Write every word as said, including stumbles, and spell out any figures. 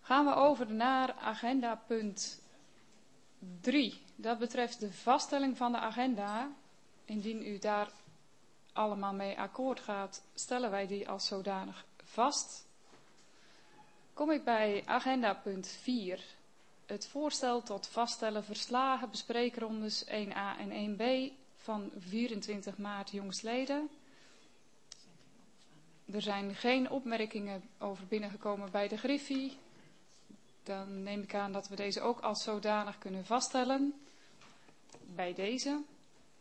Gaan we over naar agenda punt drie. Dat betreft de vaststelling van de agenda. Indien u daar allemaal mee akkoord gaat, stellen wij die als zodanig vast. Kom ik bij agenda punt vier. Het voorstel tot vaststellen verslagen bespreekrondes één a en één b van vierentwintig maart jongstleden. Er zijn geen opmerkingen over binnengekomen bij de Griffie. Dan neem ik aan dat we deze ook als zodanig kunnen vaststellen. Bij deze.